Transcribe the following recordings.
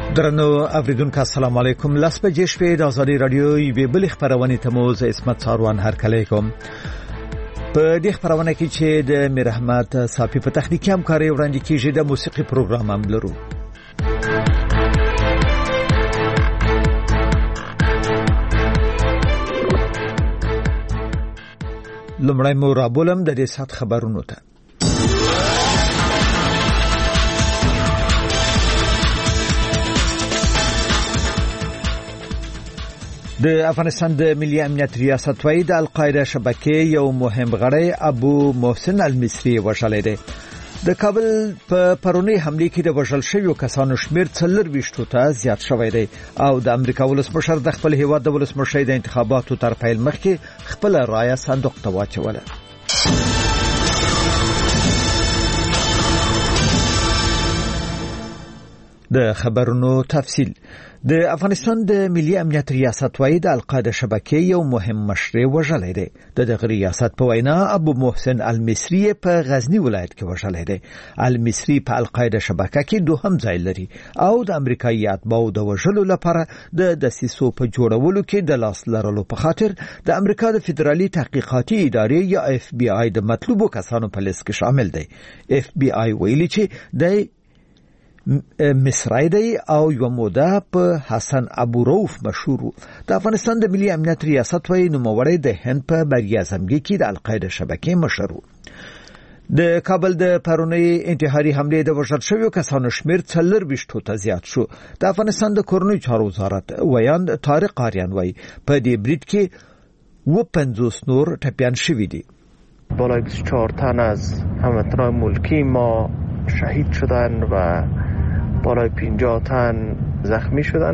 درنو اوریدونکو السلام علیکم. لاس بجې شپې د ازادي رادیو یوې بلې خبرونه ته مو زه عصمت ساروان هرکلی کوم. په دې خبرونه کې چې د میر احمد صافي په تخنیکي همکاري وړاندې کیږي د موسیقي پروګرام هم لرو. لمړی مو رابولم د دې سات خبرونو ته. د افغانستان د ملي امنیت ریاست وایي د القاعده شبکې یو مهم غړی ابو محسن المصری وژلی دی. د کابل په پرونی حمله کې د وژل شویو کسانو شمیر 24 ته زیات شوی دی او د امریکا ولسمشر د خپل هیواد د ولسمشر د انتخاباتو تر پیل مخکې خپل رایه صندوق ته واچوله. د خبرونو تفصیل. د افغانستان د ملي امنیت ریاست وایي د القاعده شبکې یو مهم مشر وژلی دی. د دغه ریاست په وینا ابو محسن المصری په غزنی ولایت کې وژلی دی. المصری په القاعده شبکه کې دوهم ځای لري او د امریکایي اتباعو د وژلو لپاره د دسیسو په جوړولو کې د لاس لرلو په خاطر د امریکا د فدرالي تحقیقاتي ادارې یا اف بی آی د مطلوبو کسانو په لیست کې شامل دی. اف بی آی ویلي چې د مصری دی او یو موده په حسن ابو روف مشهور. د افغانستان د ملي امنیت ریاست وایي نوموړی د هند په بریازمګي کې د القاعده شبکې مشر و. د کابل د پرونی انتحاري حمله د وژل شویو کسانو شمیر 24 ته زیات شو. د افغانستان د کورنیو چارو وزارت ویاند طارق آریان وایي په دې برید کې 50 نور ټپیان شوي دي. بالای 24 تن از هموطنان ملکی ما شهید شدن و بالای 50 تن زخمی شدن.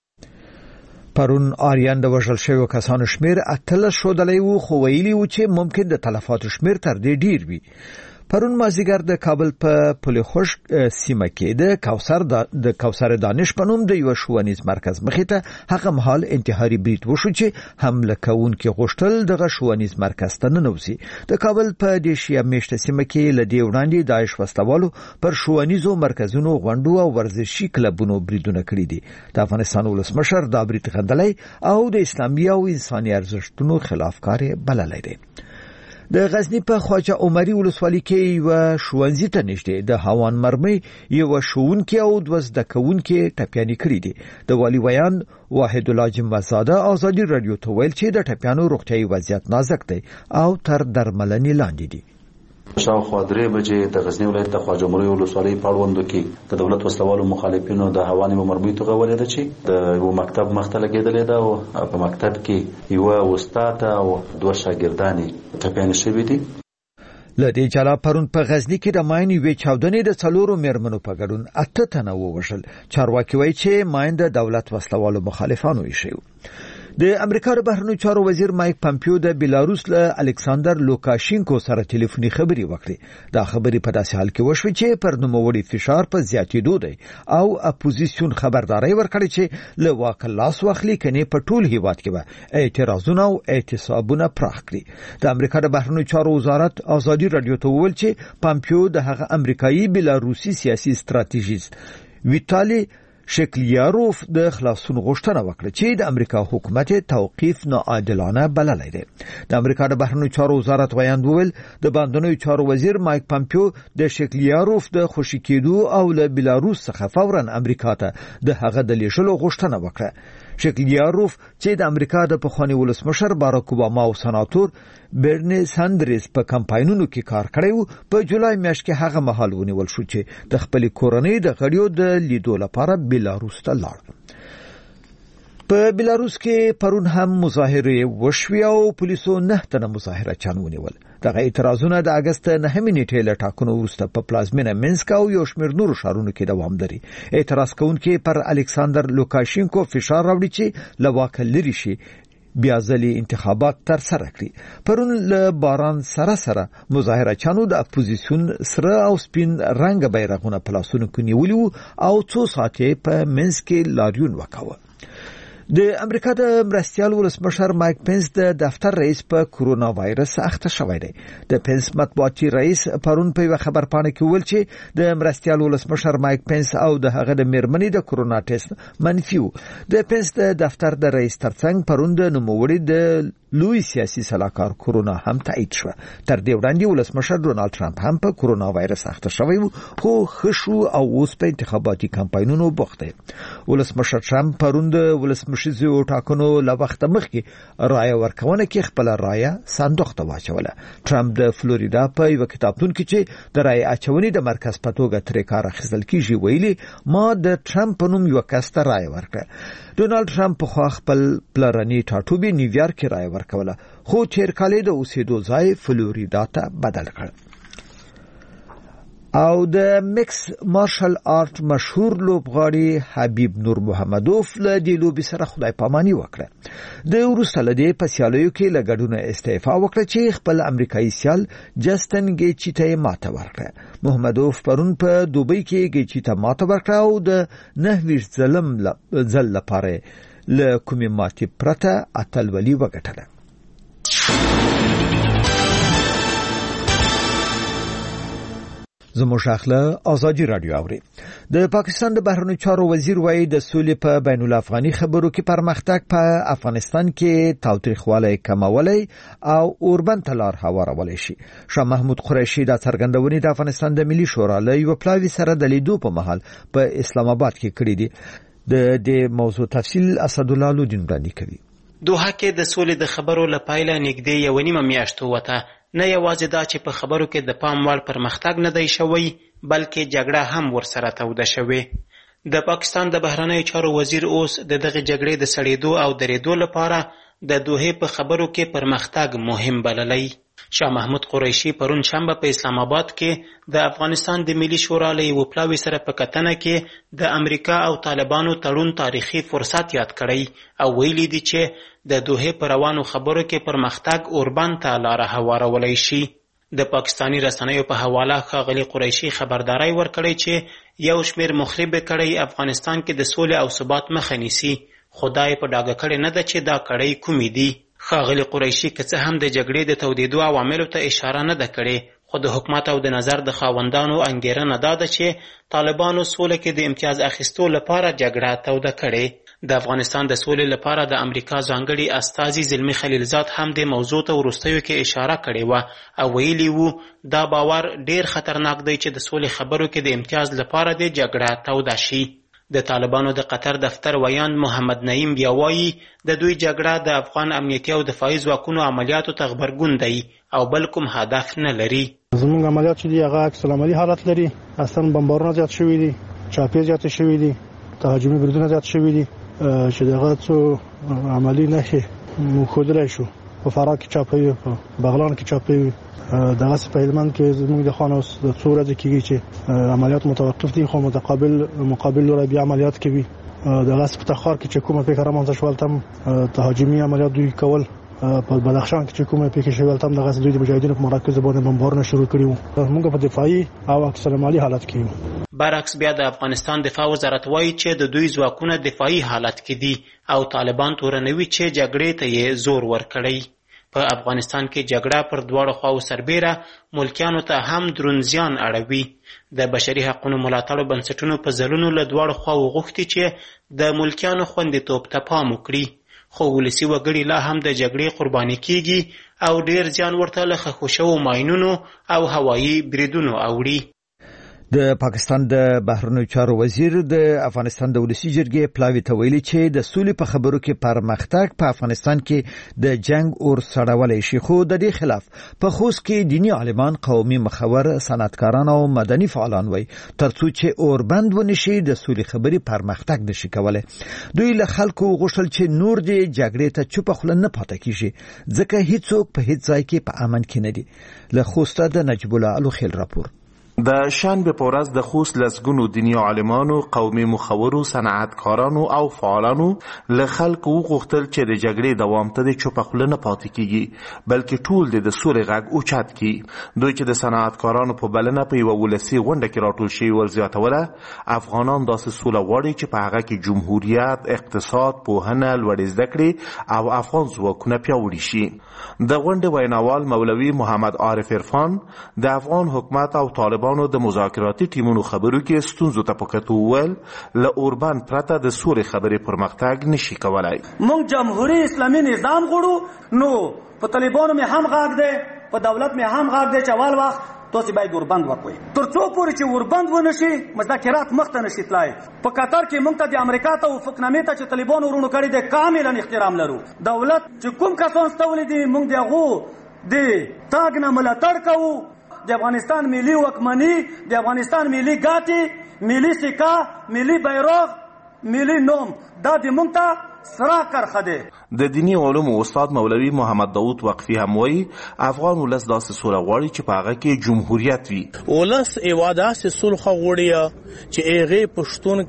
پرون آریان د وژل شویو کسانو شمیر 18 شودلی و خو ویلي و چې ممکن د تلفاتو شمیر تر دې ډیر وي. پرون مازیګر د کابل په پل خوش سیمه کې د کوثر دانش په نوم د یو ښوونیز مرکز مخې ته هغه مهال انتحاري برید وشو چې حمله کوونکي غوښتل دغه ښوونیز مرکز ته ننوځي. د کابل په دې شیعه میشته سیمه کې له دې وړاندې داعش وسلوالو پر ښوونیزو مرکزونو غونډو او ورزشي کلبونو بریدونه کړي دي. د افغانستان ولسمشر دا برید غندلی او د اسلامي او انساني ارزښتونو خلاف کار بللی دی. د غزنی په خواجه عمري ولسوالۍ کې یو ښوونځي ته نږدې د هاوان مرمۍ یو ښوونکی او 2 زده کوونکي ټپیانې کړي دي. د والي ویان واحد الله جمعزاده ازادي رادیو ته ویل چې د ټپیانو روغتیايي وضعیت نازک دی او تر درملنې لاندې دي. شاوخوا 3 بجې د غزنی ولایت د خواجه عمري ولسوالۍ په اړوندو کې د دولت وسلوالو مخالفینو د هوانې مرمۍ توغولې ده چې د یو مکتب مخته لګېدلې ده او په مکتب کې یو استاد او 2 شاګردان ټپیان شوي دي. له دې جلا پرون په غزنی کې د ماین یوې چاودنې د 4 میرمنو په ګډون 8 تنه ووژل. چارواکي وایي چې ماین د دولت وسلوالو مخالفانو یې شوی. د امریکا د بهرنیو چارو وزیر مایک پامپیو د بیلاروس له الکساندر لوکاشینکو سره ټلیفوني خبرې وکړې. دا خبرې په داسې حال کې وشوې چې پر نوموړي فشار په زیاتېدو دی او اپوزیسیون خبرداري ورکړې چې له واک لاس واخلي کني په ټول هیواد کې به اعتراضونه او اعتصابونه پراخ کړي. د امریکا د بهرنیو چارو وزارت ازادي رادیو ته وویل چې پامپیو د هغه امریکایي بیلاروسي سیاسي ستراتیژیست ویتالي شکلیاروف د خلاصون غوښتنه وکړه چې د امریکا حکومت توقیف ناعادلانه بللی دی. د امریکا د بهرنیو چارو وزارت ویاند وویل د باندنیو چارو وزیر مایک پامپیو د شکلیاروف د خوشی کېدو او له بیلاروس څخه فورا امریکا ته د هغه د لیږلو غوښتنه وکړه. شکلیاروف چې د امریکا د پخوانی ولسمشر باراک اوباما او سناتور برنی ساندرز په کمپاینونو کې کار کړی و، په جولای میاشت کې هغه مهال ونیول شو چې د خپل کورنۍ د غړیو د لیدو لپاره بیلاروس ته لاړ. په بیلاروس کې پرون هم مظاهره وشوي او پولیسو 9 تنه مظاهرچیان ونیول. دغه اعتراضونه د اگست 9 نیټې له ټاکنو وروسته په پلازمینه مینسک او یو شمېر نورو ښارونو کې دوام لري. اعتراض کوونکي پر الکساندر لوکاشینکو فشار راوړي چې له واکه لرې شي بیا ځلې انتخابات تر سره کړي. پرون له باران سره مظاهرچیانو د اپوزیسیون سره او سپین رنګ بیرغونه په لاسونو کې نیولي او 2 ساعتې په مینسک کې لاریون وکاوه. د امریکا د مرستیال ولسمشر مایک پنس د دفتر رئیس په کورونا وایرس اخته شوی دی. د پنس مطبوعاتي رئیس پرون په یو خبرپاڼه کې ویل چې د مرستیال ولسمشر مایک پنس او د هغه د میرمنې د کورونا ټیسټ منفي و. د پنس د دفتر د رئیس ترڅنګ پرون د نوموړي د لوی سیاسي سلاکار کورونا هم تایید شو. تر دې وړاندې ولسمشر ډونالد ټرمپ هم په کورونا وایرس اخته شوی و، خو خشو او اوس په انتخاباتي کمپاینونو بوخت دی. ولسمشر ټرمپ پرون د ولسمشریزو ټاکنو له وخت مخکې رایه ورکونه کې خپل رایه صندوق ته واچوله. ټرمپ د فلوریدا په یو کتابتون کې چې د رایه اچونې د مرکز په توګه ترې کار اخیستل کیږي ویلي، ما د ټرمپ په نوم یو کس ته رایه ورکړه. ډونالد ټرمپ په خپل پلرني ټاټوبي نیویارک کې رایه ورکوله، خو تیر کال د اوسېدو ځای فلوریدا ته بدل کړ. او د مکس مارشل آرټ مشهور لوبغاړي حبیب نور محمدوف له دې لوبې سره خدای پاماني وکړه. د وروسته له دې په سیالیو کې له ګډون استعفا وکړه چې خپل امریکایي سیال جسټن ګیچي ته ماته ورکړه. محمدوف پرون په دوبۍ کې ګیچي ته ماته ورکړه او د 9 ځل لپاره له کومې ماتې پرته اتلولي وګټله. زموږ اخله ازادي رادیو اوري. د پاکستان د بهرنیو چارو وزیر وایي د سولې په بین الافغاني خبرو کې پرمختګ په افغانستان کې تاوتریخوالی کمولای او اوربند تلار هوارولای شي. شاه محمود قریشي د څرګندونې د افغانستان د ملي شورا له یو پلاوي سره د لیدو په مهال په اسلام آباد کې کړی دی. د دې موضوع تفصیل اسد الله لودین وړاندې کوي. دوحه کې د سولې د خبرو لپاره نږدې یو نیمه میاشت وته. نه یوازې دا چې په خبرو کې د پام وړ پرمختګ نه دی شوی، بلکې جګړه هم ورسره توده شوې. د پاکستان د بهرنیو چارو وزیر اوس د دغه جګړې د سړېدو او درېدو لپاره د دوحې په خبرو کې پرمختګ مهم بللی. شاه محمود قریشي پرون شنبه په اسلام آباد کې د افغانستان د ملي شورا له یو پلاوي سره په کتنه کې د امریکا او طالبانو تړون تاریخي فرصت یاد کړی او ویلي دي چې د دوحې پر روانو خبرو کې پرمختګ اوربند ته لاره هوارولای شي. د پاکستانی رسنیو په حواله ښاغلي قریشي خبرداري ورکړی چې یو شمېر مخرب کړی افغانستان کې د سولې او ثبات مخه نیسي. خدای په ډاګه کړی نه ده چې دا کړی کومې دي. ښاغلي قریشي که څه هم د جګړې د تودېدو عواملو ته اشاره نه ده کړې، خو د حکومت او د نظر د خاوندانو انګېرنه دا ده چې طالبانو سوله کې د امتیاز اخیستو لپاره جګړه توده کړې. د افغانستان د سولې لپاره د امریکا ځانګړي استازي زلمي خلیلزاد هم د موضوع ته وروستیو کې اشاره کړې وه او ویلي وو دا باور ډېر خطرناک دی چې د سولې خبرو کې د امتیاز لپاره د جګړه توده شي. د طالبانو د قطر دفتر ویاند محمد نعیم بیا وایي د دوی جګړه د افغان امنیتي او دفاعي ځواکونو عملیاتو ته غبرګون دی او بل کوم هدف نه لري. زموږ عملیات چې دي هغه عکس العملي حالت لري. اصلا بمبارونه زیات شوي دي، چاپې زیات شوي دي، تهاجمي بریدونه زیات شوي دي چې دغه څو عملي نښې موږ ښودلی شو. په فراه کې چاپوي، په بغلان کې چاپوي، دغسې په هلمند کې زموږ د خوا نه اوس د څو ورځې کېږي چې عملیات متوقف دي، خو مقابل لوری بیا عملیات کوي. دغسې په تخار کې چې کومه پېښه رامنځته شوه هلته هم تهاجمي عملیات دوی کول. په بدخشان کې چې کومه پېښه شوې هلته هم دغسې دوی د مجاهدینو په مراکزو باندې بمبارونه شروع کړي وو. موږ په دفاعي او عکس العملي حالت کې یو. برعکس بیا د افغانستان دفاع وزارت وایي چې د دوی ځواکونه دفاعي حالت کې دي او طالبان تورنوي چې جګړې ته یې زور ورکړی. په افغانستان کې جګړه پر دواړو خواو سربیره ملکیانو ته هم دروند زیان اړوي. د بشري حقوقو ملاتړو بنسټونو په ځلونو له دواړو خواو غوښتي چې د ملکیانو خوندیتوب ته پام وکړي، خو ولسي وګړي لا هم د جګړې قرباني کیږي او ډیر زیان ورته له ښخ شوو ماینونو او هوایي بریدونو اوړي. د پاکستان د بهرنیو چارو وزیر د افغانستان د ولسي جرګې پلاوي ته ویلي چې د سولې په خبرو کې پرمختګ په افغانستان کې د جنگ اور سړولای شي، خو د دې خلاف په خوست کې دینی عالمان، قومي مخور، صنعتکاران او مدني فعالان وایي ترڅو چې اوربند ونشي د سولې خبرې پرمختګ نشي کولای. دوی له خلکو غوښتل چې نور د جګړې ته چوپ خوله نه پاتې کیږي ځکه هیڅوک په هیڅ ځای کې په امن کې نه دي. له خوسته د نجیب الله الوخیل راپور. د شنبه په ورځ د خوست لسګونو دیني عالمانو، قومي مخورو، صنعتکارانو او فعالانو له خلکو وغوښتل چې د جګړې دوام ته د چوپه خوله نه پاتې کیږي، بلکې ټول د سولې غږ اوچت کړي. دوی چې د صنعتکارانو په بلنه په یوه ولسي غونډه کې راټول شوي ول زیاتوله، افغانان داسې سوله غواړي چې په هغه کې جمهوریت، اقتصاد، پوهنه، لوړې زده کړې او افغان ځواکونه پیاوړي شي. د غونډې ویناوال مولوي محمد عارف عرفان د افغان حکومت او طالبانو د مذاکراتي ټیمونو خبرو کې ستونزو ته په کتو وویل له اوربند پرته د سولې خبرې پرمختګ نشي کولای. موږ جمهوری اسلامي نظام غواړو، نو په طالبانو مې هم غږ دی، په دولت مې هم غږ دی چې اول وخت تاسو باید اوربند وکوي. تر څو پورې چې اوربند ونشي مذاکرات مخته نشي تلای. په قطر کې موږ ته د امریکا ته وفقنامې ته چې طالبانو ورونو کړی دی کاملا احترام لرو. دولت چې کوم کسان ستولي دي موږ د هغو د تاګ نه ملاتړ کوو. د افغانستان ملي وکمني، د افغانستان ملي ګاټي، ملي سکه، ملي بیرغ، ملي نوم دا د موږ ته سره کرخه دی. د دینی علومو استاد مولوي محمد داود وقفي هم وایي افغان ولس داسې سوله غواړي چې په هغه کې جمهوریت وي. ولس ایوا داسې سلخه غواړي چې هغې پښتون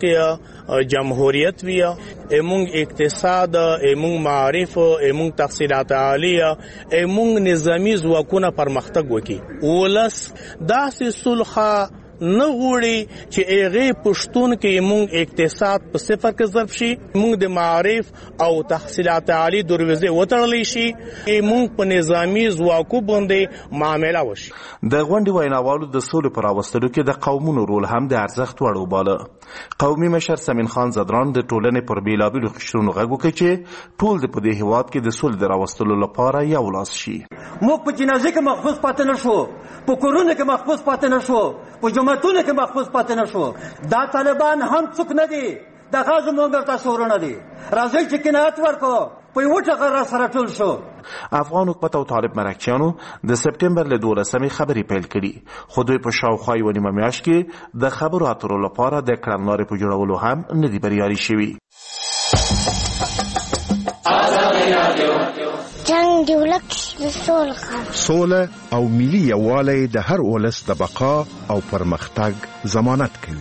کې جمهوریت وي، ایمونږ اقتصاد، ایمونږ معارف، ایمونږ تحصیلات عالیه، ایمونږ نظامی ځواکونه پرمختګ وکړي. ولس داسې سلخه نه غواړي چې هغې پښتون کې موږ اقتصاد په صفر کې ضرب شي، موږ د معارف او تحصیلات عالی دروازې وتړلی شي، موږ په نظامی ځواکو باندې معامله وشي. د غونډې ویناوالو د سولې په راوستلو کې د قومونو رول هم د ارزښت وړ وباله. قومي مشر سمین خان زدران د ټولنې پر بیلابیلو قشرونو غږ وکړ چې ټول د په دې هېواد کې د سولې د راوستلو لپاره یو لاس شي. موږ په جنازې کې محفوظ پاتې نه شو، په کورونو کې محفوظ پاتې نه شو، په جماعتونو کې محفوظ پاتې نه شو. دا طالبان هم څوک نه دي، دغه زموږ تاسو ورونه دي. راځئ چې قناعت ورکړو، په یوه ټغر را سره ټول شو. افغان حکومت او طالب مرکچیانو د سپټمبر له 12مې خبرې پیل کړي، خو دوی په شاوخوا یوه نیمه میاشت کې د خبرو اترو لپاره د کړنلارې په جوړولو هم نه دي بریالي شوي. جنگ دی ولک سوله او ملي یووالی د هر ولس د بقا او پرمختګ ضمانت کوي.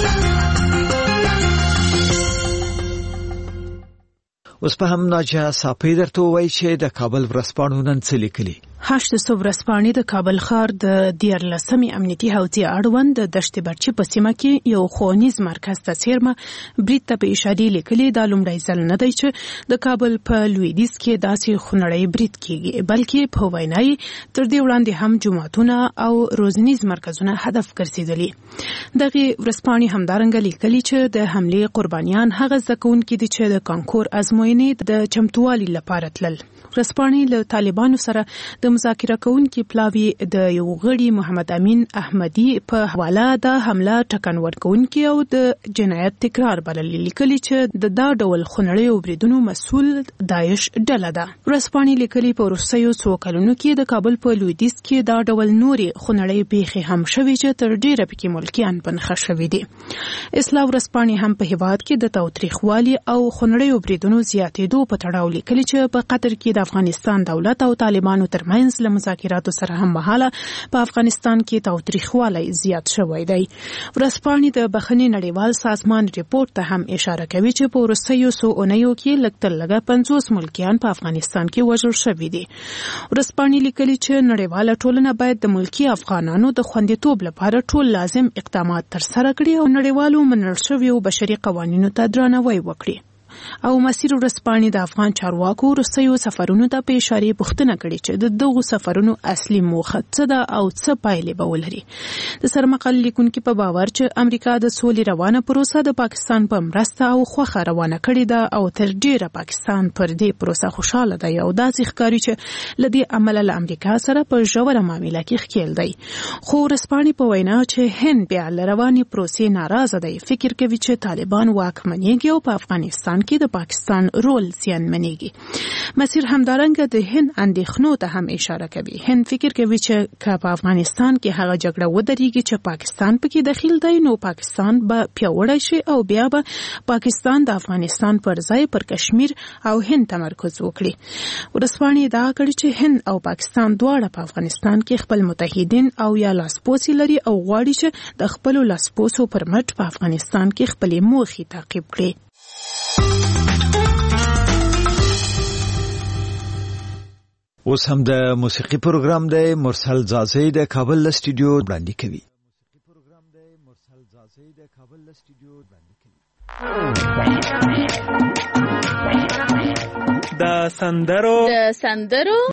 اوس په هم ناجه صافی درته وایي چې د کابل ورځپاڼو نن څه لیکلي. 8 ورځپاڼې د کابل ښار د 14مې امنیتي حوزې اړوند د دشت برچي په سیمه کې یو ښوونیز مرکز ته څیرمه برید ته په اشاره لیکلي. دا لومړی ځل نه دی چې د کابل په لویدیځ کې داسې خونړی برید کیږي، بلکې په وینای تر دې وړاندې هم جوماتونه او روزنیز مرکزونه هدف ګرځېدلي. دغه ورځپاڼې همدارنګه لیکلي چې د حملې قربانیان هغه زده کوونکي دي چې د کانکور ازموینې د چمتووالي لپاره تلل. ورځپاڼې له طالبانو سره د مذاکره کوونکي پلاوي د یو غړي محمد امین احمدي په حواله د حمله ټکان ورکوونکي او د جنایت تکرار بللي، لیکلي چې د دا ډول خونړیو بریدونو مسؤل داعش ډله ده. ورځپاڼې لیکلي په وروستیو څو کلونو کې د کابل په لویدیځ کې دا ډول نورې خونړۍ پیښې هم شوي چې تر ډیره پکې ملکیان په نښه شوي دي. اصلاح ورځپاڼې هم په هیواد کې د تاوتریخوالي او خونړیو بریدونو زیاتېدو په تړاو لیکلي چې په قطر کې د افغانستان دولت او طالبانو ترمنځ له مذاکراتو سره هم مهاله په افغانستان کې تاوتریخوالی زیات شوی دی. ورځپاڼې د بخښنې نړیوال سازمان ریپورت ته هم اشاره کوي چې په وروستیو څو اونیو کې لږ تر لږه 50 ملکیان په افغانستان کې وژل شوي دي. ورځپاڼې لیکلي چې نړیواله ټولنه باید د ملکي افغانانو د خوندیتوب لپاره ټول لازم اقدامات ترسره کړي او نړیوالو منل شویو بشري قوانینو ته درناوی وکړي. او مسیر ورځپاڼې د افغان چارواکو وروستیو سفرونو ته په اشاره پوښتنه کړې چې د دغو سفرونو اصلي موخه څه ده او څه پایلې به ولري. د سرمقال لیکونکي په باور چې امریکا د سولې روانه پروسه د پاکستان په مرسته او خوښه روانه کړې ده او تر ډیره پاکستان پر دې پروسه خوشاله دی او داسې ښکاري چې له دې عمله له امریکا سره په ژوره معامله کې ښکیل دی. خو ورځپاڼې په وینا چې هند بیا له روانې پروسې ناراضه دی، فکر کوي چې طالبان واکمنېږي او په افغانستان کې د پاکستان رول زیانمنېږي. مسیر همدارنګه د هند اندېښنو ته هم اشاره کوي. هند فکر کوي چې په افغانستان کې هغه جګړه ودرېږي چې پاکستان پکې دخیل دی نو پاکستان به پیاوړی شي او بیا به پاکستان د افغانستان پر ځای پر کشمیر او هند تمرکز وکړي. ورسپانې ادعا کړې چې هند او پاکستان دواړه په افغانستان کې خپل متحدین او یا لاسپوڅي لري او غواړي چې د خپل لاسپوڅو پر مټ په افغانستان کې خپل موخې تعقیب کړي. اوس هم د موسیقي پروګرام دی. مرسل زازی د کابل استودیو وړاندې کوي. د سندرو